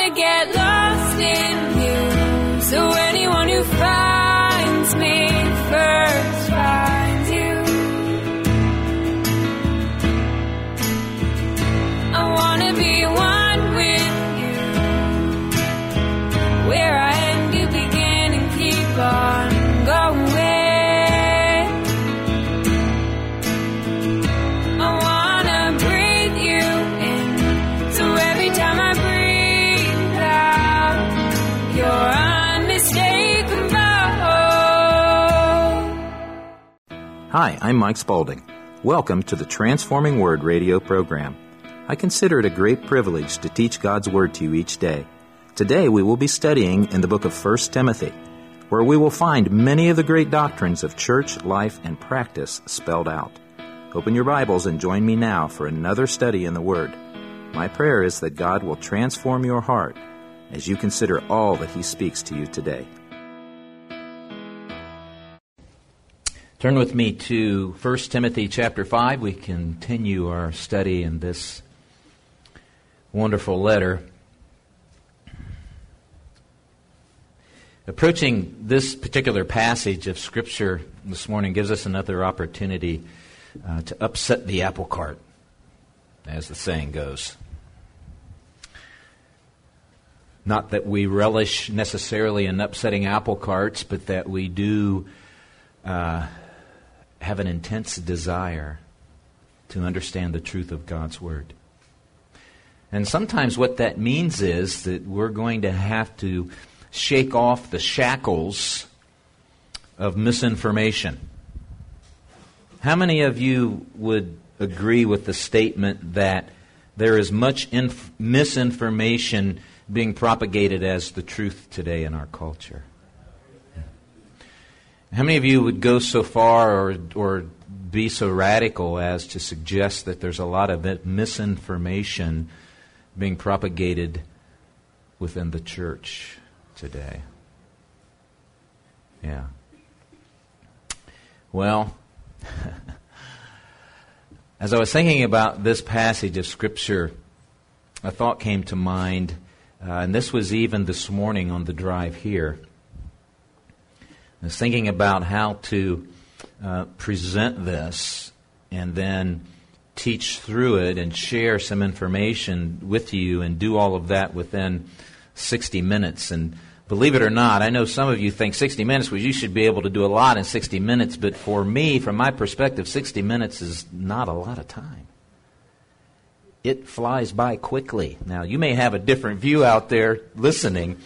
wanna get lost in you. So anyone who finds me first finds you. I wanna be one with you. Where I end, you begin and keep on going. Hi, I'm Mike Spaulding. Welcome to the Transforming Word radio program. I consider it a great privilege to teach God's Word to you each day. Today we will be studying in the book of 1 Timothy, where we will find many of the great doctrines of church, life, and practice spelled out. Open your Bibles and join me now for another study in the Word. My prayer is that God will transform your heart as you consider all that He speaks to you today. Turn with me to 1 Timothy chapter 5. We continue our study in this wonderful letter. Approaching this particular passage of Scripture this morning gives us another opportunity to upset the apple cart, as the saying goes. Not that we relish necessarily in upsetting apple carts, but that we do have an intense desire to understand the truth of God's Word. And sometimes what that means is that we're going to have to shake off the shackles of misinformation. How many of you would agree with the statement that there is much misinformation being propagated as the truth today in our culture? How many of you would go so far or be so radical as to suggest that there's a lot of misinformation being propagated within the church today? Yeah. Well, as I was thinking about this passage of Scripture, a thought came to mind, and this was even this morning on the drive here. I was thinking about how to present this and then teach through it and share some information with you and do all of that within 60 minutes. And believe it or not, I know some of you think 60 minutes, well, you should be able to do a lot in 60 minutes. But for me, from my perspective, 60 minutes is not a lot of time. It flies by quickly. Now, you may have a different view out there listening,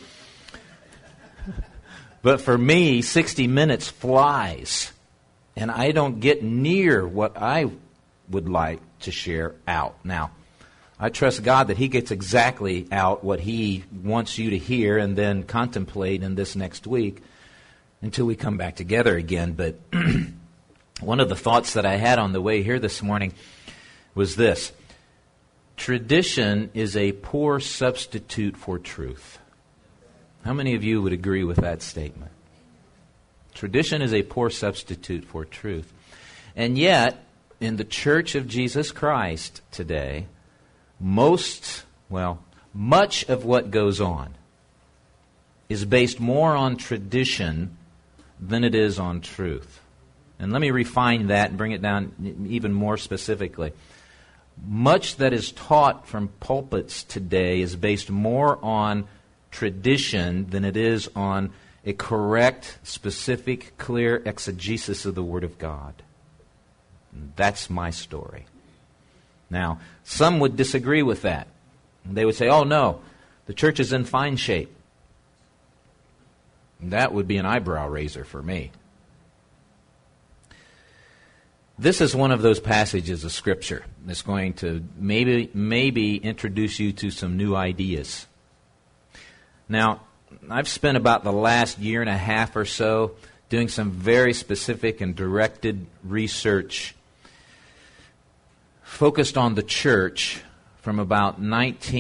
but for me, 60 minutes flies, and I don't get near what I would like to share out. Now, I trust God that He gets exactly out what He wants you to hear and then contemplate in this next week until we come back together again. But one of the thoughts that I had on the way here this morning was this: tradition is a poor substitute for truth. How many of you would agree with that statement? Tradition is a poor substitute for truth. And yet, in the Church of Jesus Christ today, much of what goes on is based more on tradition than it is on truth. And let me refine that and bring it down even more specifically. Much that is taught from pulpits today is based more on tradition than it is on a correct, specific, clear exegesis of the Word of God. That's my story. Now, some would disagree with that. They would say, oh no, the church is in fine shape. That would be an eyebrow raiser for me. This is one of those passages of Scripture that's going to maybe introduce you to some new ideas. Now, I've spent about the last year and a half or so doing some very specific and directed research focused on the church from about the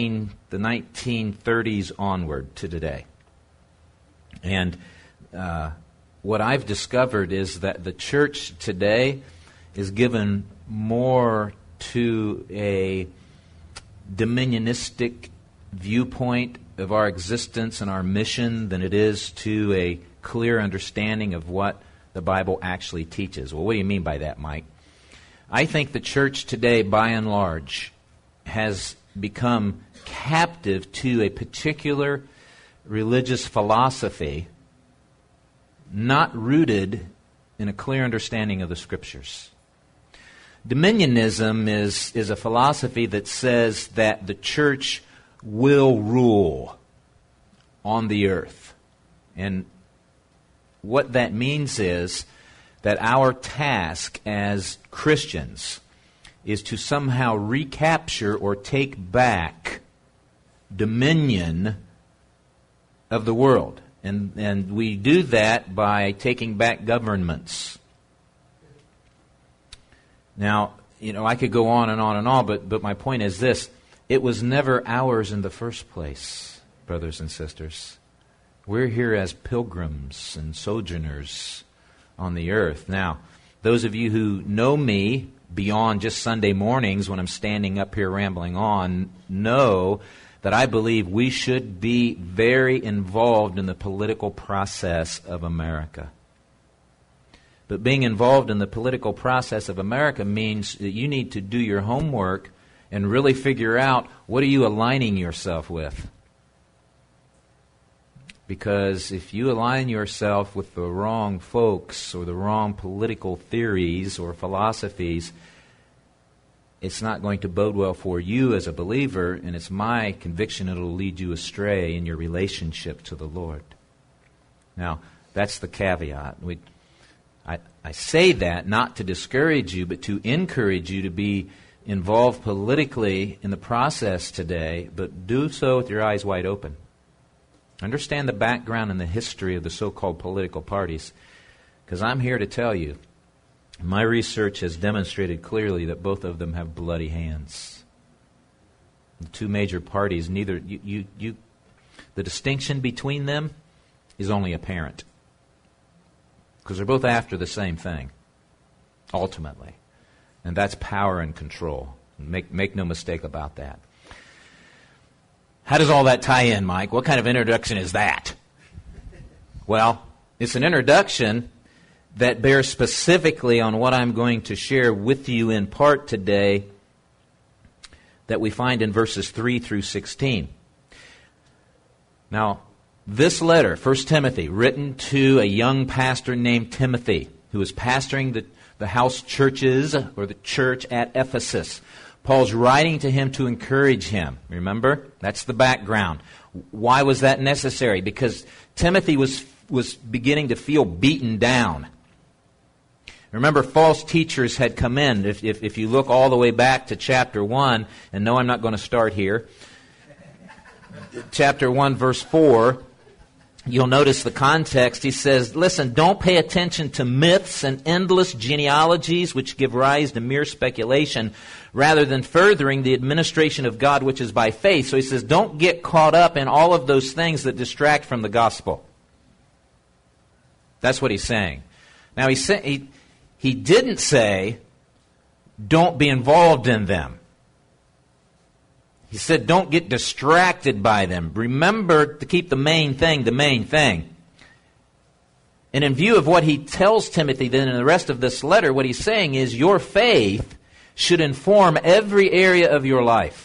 1930s onward to today. And what I've discovered is that the church today is given more to a dominionistic viewpoint of our existence and our mission than it is to a clear understanding of what the Bible actually teaches. Well, what do you mean by that, Mike? I think the church today, by and large, has become captive to a particular religious philosophy not rooted in a clear understanding of the Scriptures. Dominionism is a philosophy that says that the church will rule on the earth. And what that means is that our task as Christians is to somehow recapture or take back dominion of the world. And we do that by taking back governments. Now, I could go on and on and on, but my point is this. It was never ours in the first place, brothers and sisters. We're here as pilgrims and sojourners on the earth. Now, those of you who know me beyond just Sunday mornings when I'm standing up here rambling on, know that I believe we should be very involved in the political process of America. But being involved in the political process of America means that you need to do your homework and really figure out what are you aligning yourself with. Because if you align yourself with the wrong folks or the wrong political theories or philosophies, it's not going to bode well for you as a believer, and it's my conviction it'll lead you astray in your relationship to the Lord. Now, that's the caveat. I say that not to discourage you, but to encourage you to be involved politically in the process today, but do so with your eyes wide open. Understand the background and the history of the so-called political parties, because I'm here to tell you, my research has demonstrated clearly that both of them have bloody hands. The two major parties, the distinction between them is only apparent, because they're both after the same thing, ultimately, and that's power and control. Make no mistake about that. How does all that tie in, Mike? What kind of introduction is that? Well, it's an introduction that bears specifically on what I'm going to share with you in part today that we find in verses 3 through 16. Now, this letter, 1 Timothy, written to a young pastor named Timothy, who was pastoring the house churches, or the church at Ephesus. Paul's writing to him to encourage him. Remember? That's the background. Why was that necessary? Because Timothy was beginning to feel beaten down. Remember, false teachers had come in. If you look all the way back to chapter 1, and no, I'm not going to start here. Chapter 1, verse 4, you'll notice the context. He says, listen, don't pay attention to myths and endless genealogies which give rise to mere speculation, rather than furthering the administration of God which is by faith. So he says, don't get caught up in all of those things that distract from the gospel. That's what he's saying. Now, he didn't say, don't be involved in them. He said, don't get distracted by them. Remember to keep the main thing the main thing. And in view of what he tells Timothy then in the rest of this letter, what he's saying is your faith should inform every area of your life.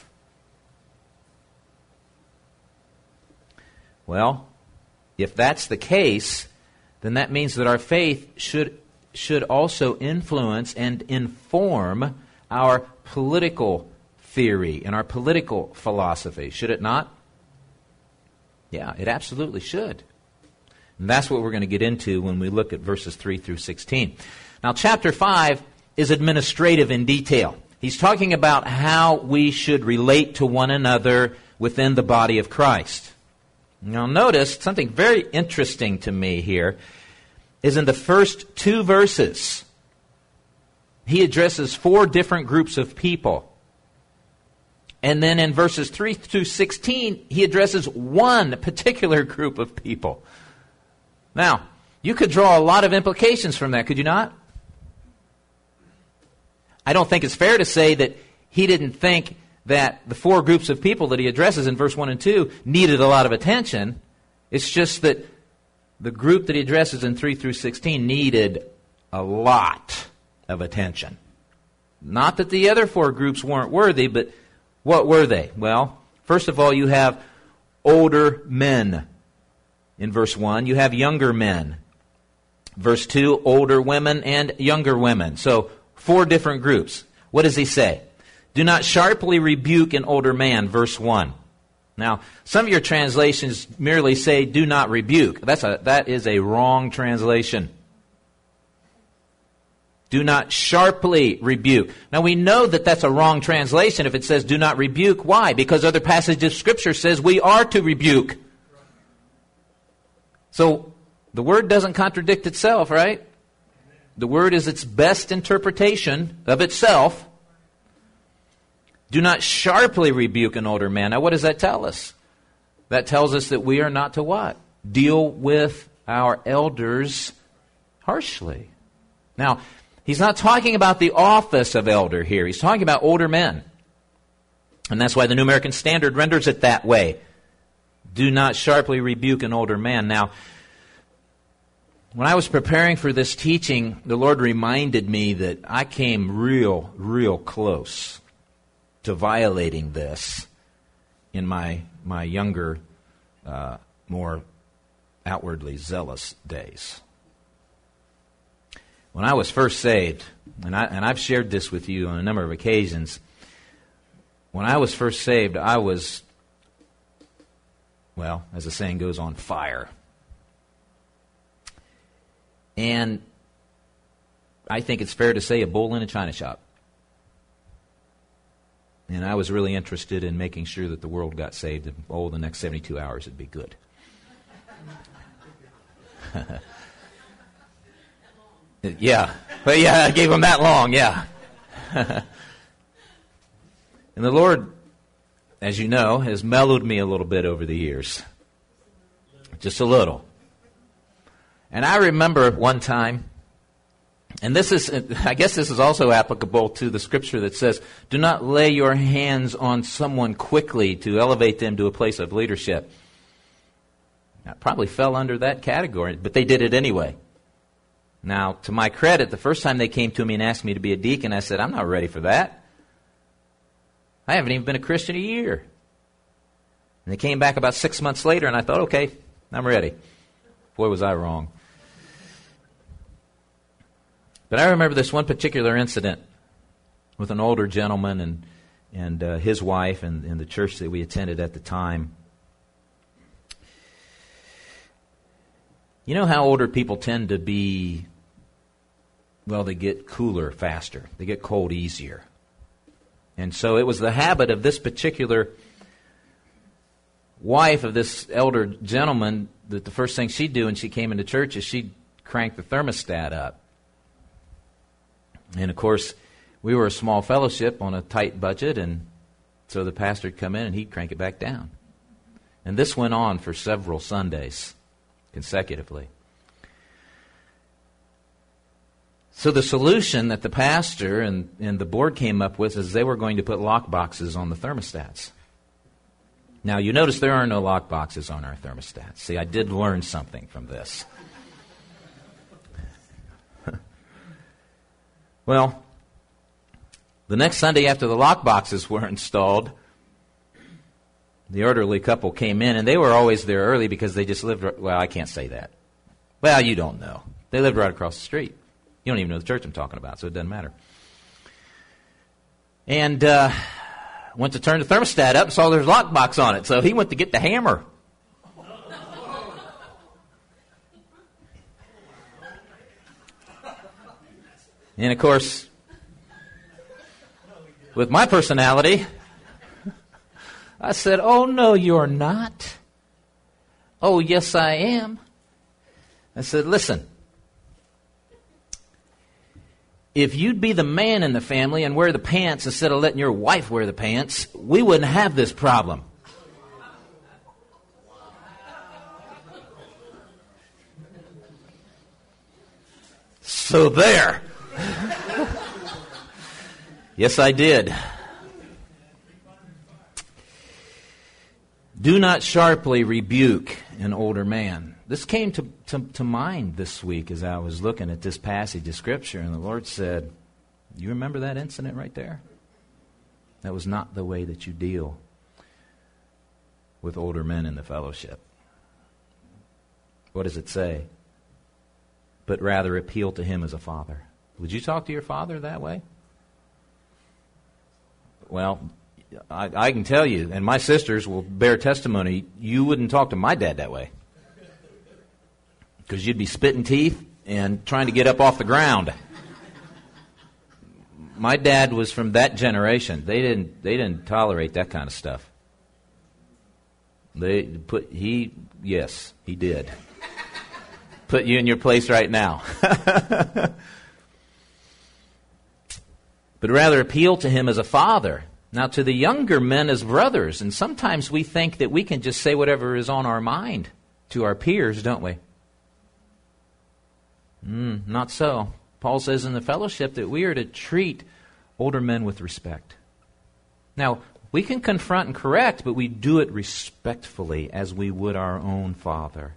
Well, if that's the case, then that means that our faith should also influence and inform our political theory and our political philosophy. Should it not? Yeah, it absolutely should. And that's what we're going to get into when we look at verses 3 through 16. Now, chapter 5 is administrative in detail. He's talking about how we should relate to one another within the body of Christ. Now, notice something very interesting to me here is in the first 2 verses, he addresses 4 different groups of people. And then in verses 3 through 16, he addresses one particular group of people. Now, you could draw a lot of implications from that, could you not? I don't think it's fair to say that he didn't think that the four groups of people that he addresses in verse 1 and 2 needed a lot of attention. It's just that the group that he addresses in 3 through 16 needed a lot of attention. Not that the other four groups weren't worthy, but what were they? Well, first of all, you have older men in verse 1. You have younger men. Verse 2, older women and younger women. So, four different groups. What does he say? Do not sharply rebuke an older man, verse 1. Now, some of your translations merely say, do not rebuke. That is a wrong translation. Do not sharply rebuke. Now, we know that that's a wrong translation if it says do not rebuke. Why? Because other passages of Scripture says we are to rebuke. So, the Word doesn't contradict itself, right? The Word is its best interpretation of itself. Do not sharply rebuke an older man. Now, what does that tell us? That tells us that we are not to what? Deal with our elders harshly. Now, he's not talking about the office of elder here. He's talking about older men. And that's why the New American Standard renders it that way. Do not sharply rebuke an older man. Now, when I was preparing for this teaching, the Lord reminded me that I came real close to violating this in my younger, more outwardly zealous days. When I was first saved, and I've shared this with you on a number of occasions, when I was first saved, I was, well, as the saying goes, on fire. And I think it's fair to say a bull in a china shop. And I was really interested in making sure that the world got saved. And, the next 72 hours would be good. Yeah. But yeah, I gave them that long, yeah. And the Lord, as you know, has mellowed me a little bit over the years. Just a little. And I remember one time, and I guess this is also applicable to the scripture that says, do not lay your hands on someone quickly to elevate them to a place of leadership. I probably fell under that category, but they did it anyway. Now, to my credit, the first time they came to me and asked me to be a deacon, I said, I'm not ready for that. I haven't even been a Christian a year. And they came back about 6 months later, and I thought, okay, I'm ready. Boy, was I wrong. But I remember this one particular incident with an older gentleman and his wife and the church that we attended at the time. You know how older people tend to be, well, they get cooler faster. They get cold easier. And so it was the habit of this particular wife of this elder gentleman that the first thing she'd do when she came into church is she'd crank the thermostat up. And, of course, we were a small fellowship on a tight budget, and so the pastor would come in and he'd crank it back down. And this went on for several Sundays consecutively. So the solution that the pastor and the board came up with is they were going to put lock boxes on the thermostats. Now, you notice there are no lock boxes on our thermostats. See, I did learn something from this. Well, the next Sunday after the lock boxes were installed, the elderly couple came in, and they were always there early because they just lived, well, I can't say that. Well, you don't know. They lived right across the street. You don't even know the church I'm talking about, so it doesn't matter. And went to turn the thermostat up and saw there's a lock box on it, so he went to get the hammer. And, of course, with my personality, I said, oh, no, you're not. Oh, yes, I am. I said, listen, if you'd be the man in the family and wear the pants instead of letting your wife wear the pants, we wouldn't have this problem. So there. Yes, I did. Do not sharply rebuke an older man. This came to mind this week as I was looking at this passage of Scripture, and the Lord said, you remember that incident right there? That was not the way that you deal with older men in the fellowship. What does it say? But rather appeal to him as a father. Would you talk to your father that way? Well, I can tell you, and my sisters will bear testimony, you wouldn't talk to my dad that way. Because you'd be spitting teeth and trying to get up off the ground. My dad was from that generation. They didn't tolerate that kind of stuff. Yes, he did. Put you in your place right now. But rather appeal to him as a father. Now, to the younger men as brothers. And sometimes we think that we can just say whatever is on our mind to our peers, don't we? Not so. Paul says in the fellowship that we are to treat older men with respect. Now, we can confront and correct, but we do it respectfully as we would our own father.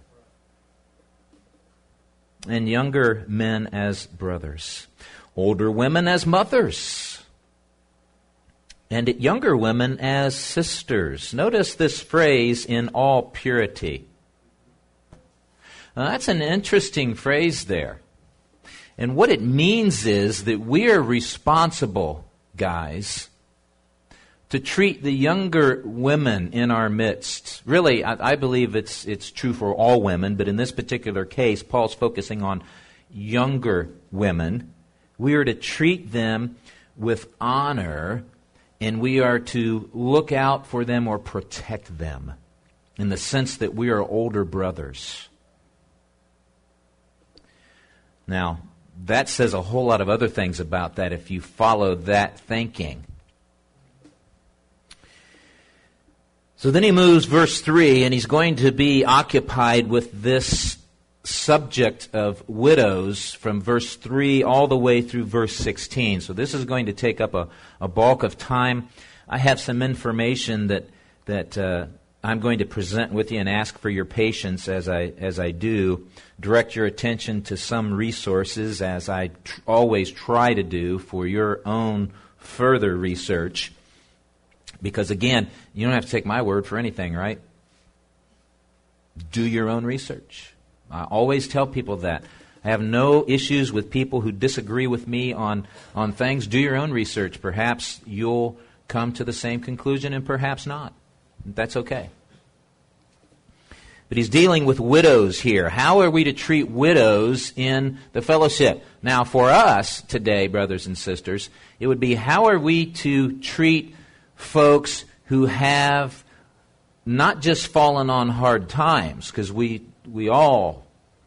And younger men as brothers. Older women as mothers. And younger women as sisters. Notice this phrase, in all purity. Now, that's an interesting phrase there. And what it means is that we are responsible, guys, to treat the younger women in our midst. Really, I believe it's true for all women, but in this particular case, Paul's focusing on younger women. We are to treat them with honor, and we are to look out for them or protect them in the sense that we are older brothers. Now, that says a whole lot of other things about that if you follow that thinking. So then he moves verse 3, and he's going to be occupied with this subject of widows from verse 3 all the way through verse 16. So this is going to take up a bulk of time. I have some information that I'm going to present with you and ask for your patience as I do. Direct your attention to some resources, as I always try to do, for your own further research. Because again, you don't have to take my word for anything, right? Do your own research. I always tell people that. I have no issues with people who disagree with me on things. Do your own research. Perhaps you'll come to the same conclusion and perhaps not. That's okay. But he's dealing with widows here. How are we to treat widows in the fellowship? Now, for us today, brothers and sisters, it would be how are we to treat folks who have not just fallen on hard times, because we all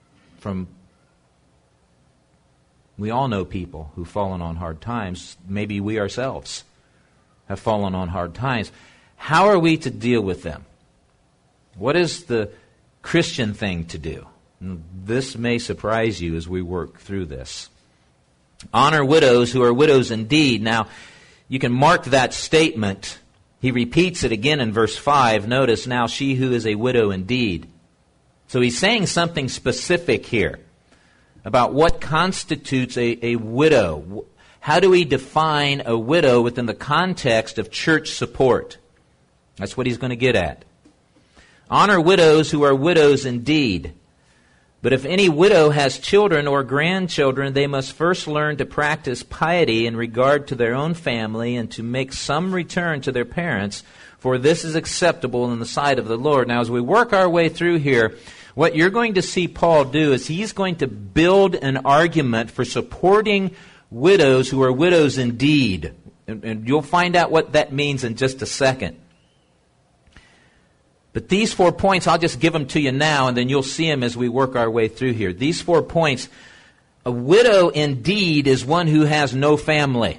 know people who've fallen on hard times. Maybe we ourselves have fallen on hard times. How are we to deal with them? What is the Christian thing to do? This may surprise you as we work through this. Honor widows who are widows indeed. Now, you can mark that statement. He repeats it again in verse 5. Notice, now she who is a widow indeed. So he's saying something specific here about what constitutes a widow. How do we define a widow within the context of church support? That's what he's going to get at. Honor widows who are widows indeed. But if any widow has children or grandchildren, they must first learn to practice piety in regard to their own family and to make some return to their parents, for this is acceptable in the sight of the Lord. Now, as we work our way through here, what you're going to see Paul do is he's going to build an argument for supporting widows who are widows indeed. And you'll find out what that means in just a second. But these 4 points, I'll just give them to you now, and then you'll see them as we work our way through here. These 4 points, a widow indeed is one who has no family.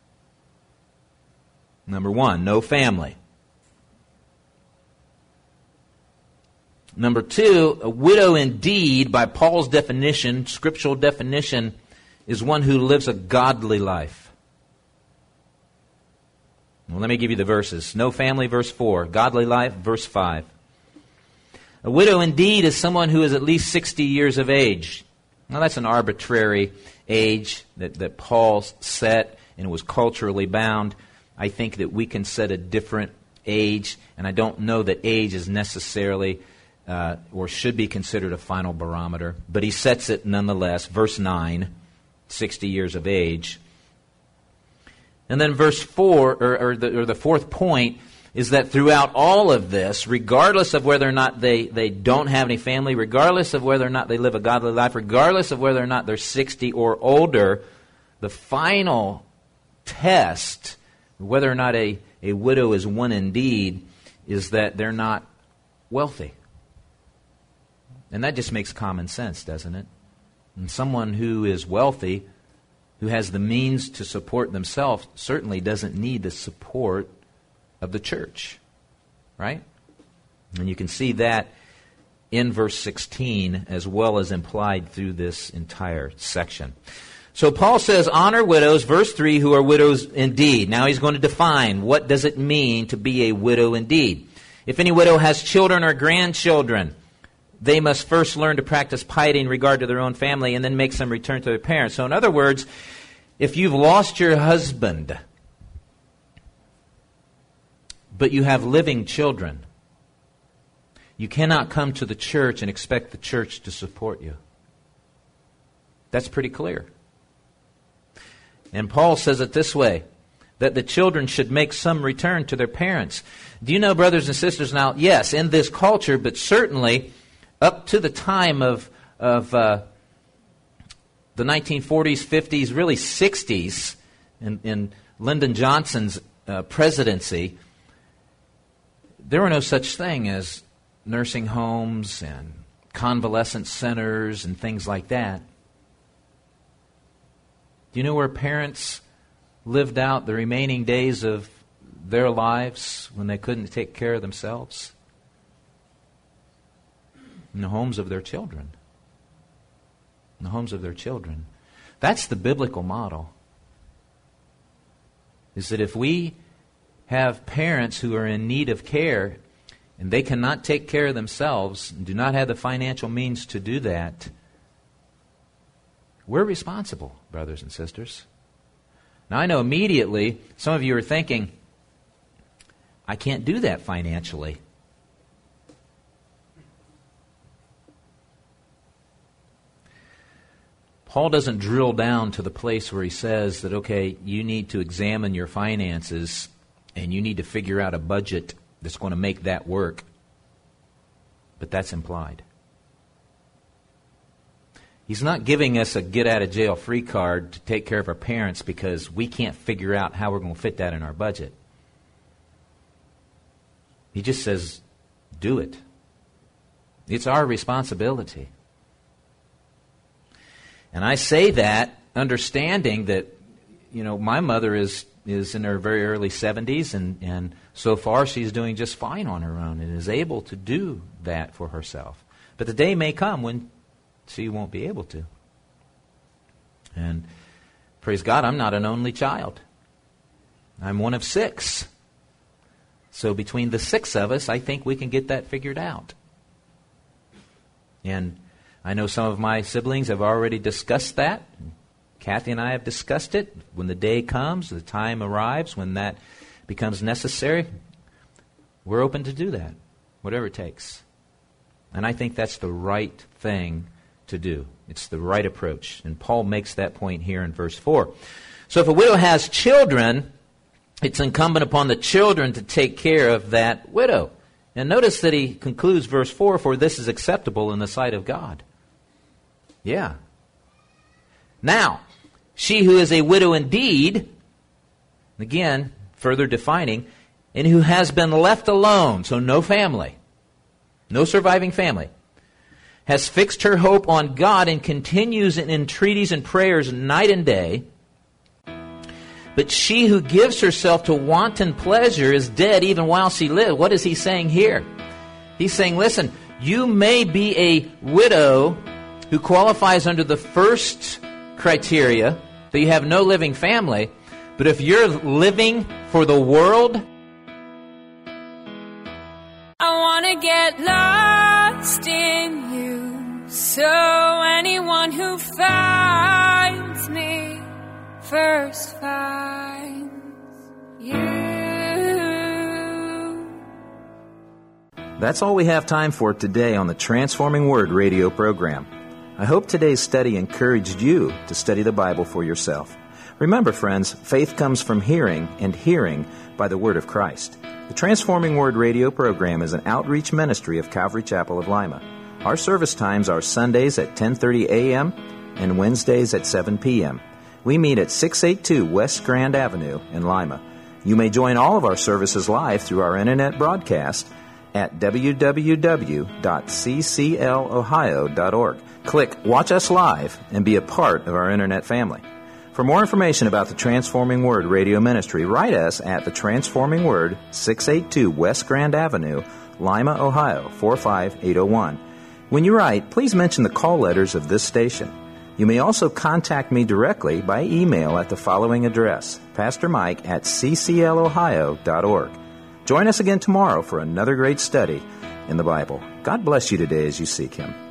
Number 1, no family. Number 2, a widow indeed, by Paul's definition, scriptural definition, is one who lives a godly life. Well, let me give you the verses. No family, verse 4. Godly life, verse 5. A widow indeed is someone who is at least 60 years of age. Now that's an arbitrary age that Paul set, and it was culturally bound. I think that we can set a different age, and I don't know that age is necessarily or should be considered a final barometer, but he sets it nonetheless. Verse 9, 60 years of age. And then verse 4, or the fourth point, is that throughout all of this, regardless of whether or not they don't have any family, regardless of whether or not they live a godly life, regardless of whether or not they're 60 or older, the final test, whether or not a widow is one indeed, is that they're not wealthy. And that just makes common sense, doesn't it? And someone who is wealthy, who has the means to support themselves, certainly doesn't need the support of the church, right? And you can see that in verse 16 as well as implied through this entire section. So Paul says, honor widows, verse 3, who are widows indeed. Now he's going to define what does it mean to be a widow indeed. If any widow has children or grandchildren, they must first learn to practice piety in regard to their own family and then make some return to their parents. So in other words, if you've lost your husband, but you have living children, you cannot come to the church and expect the church to support you. That's pretty clear. And Paul says it this way, that the children should make some return to their parents. Do you know, brothers and sisters, now, yes, in this culture, but certainly up to the time of the 1940s, 50s, really 60s, in Lyndon Johnson's presidency, there were no such thing as nursing homes and convalescent centers and things like that. Do you know where parents lived out the remaining days of their lives when they couldn't take care of themselves? In the homes of their children. In the homes of their children. That's the biblical model. Is that if we have parents who are in need of care and they cannot take care of themselves and do not have the financial means to do that, we're responsible, brothers and sisters. Now I know immediately some of you are thinking, I can't do that financially. Paul doesn't drill down to the place where he says that, okay, you need to examine your finances and you need to figure out a budget that's going to make that work. But that's implied. He's not giving us a get-out-of-jail-free card to take care of our parents because we can't figure out how we're going to fit that in our budget. He just says, do it. It's our responsibility. And I say that understanding that, my mother is in her very early 70s, and so far she's doing just fine on her own and is able to do that for herself. But the day may come when she won't be able to. And praise God, I'm not an only child. I'm one of 6. So between the 6 of us, I think we can get that figured out. And I know some of my siblings have already discussed that. Kathy and I have discussed it. When the day comes, the time arrives, when that becomes necessary, we're open to do that, whatever it takes. And I think that's the right thing to do. It's the right approach. And Paul makes that point here in verse 4. So if a widow has children, it's incumbent upon the children to take care of that widow. And notice that he concludes verse 4, for this is acceptable in the sight of God. Yeah. Now, she who is a widow indeed, again, further defining, and who has been left alone, so no family, no surviving family, has fixed her hope on God and continues in entreaties and prayers night and day. But she who gives herself to wanton pleasure is dead even while she lives. What is he saying here? He's saying, listen, you may be a widow who qualifies under the first criteria, that you have no living family, but if you're living for the world, I want to get lost So anyone who finds me first finds you. That's all we have time for today on the Transforming Word radio program. I hope today's study encouraged you to study the Bible for yourself. Remember, friends, faith comes from hearing, and hearing by the Word of Christ. The Transforming Word radio program is an outreach ministry of Calvary Chapel of Lima. Our service times are Sundays at 10:30 a.m. and Wednesdays at 7 p.m. We meet at 682 West Grand Avenue in Lima. You may join all of our services live through our internet broadcast at www.cclohio.org. Click Watch Us Live and be a part of our internet family. For more information about the Transforming Word radio ministry, write us at the Transforming Word, 682 West Grand Avenue, Lima, Ohio, 45801. When you write, please mention the call letters of this station. You may also contact me directly by email at the following address, pastormike@cclohio.org. Join us again tomorrow for another great study in the Bible. God bless you today as you seek Him.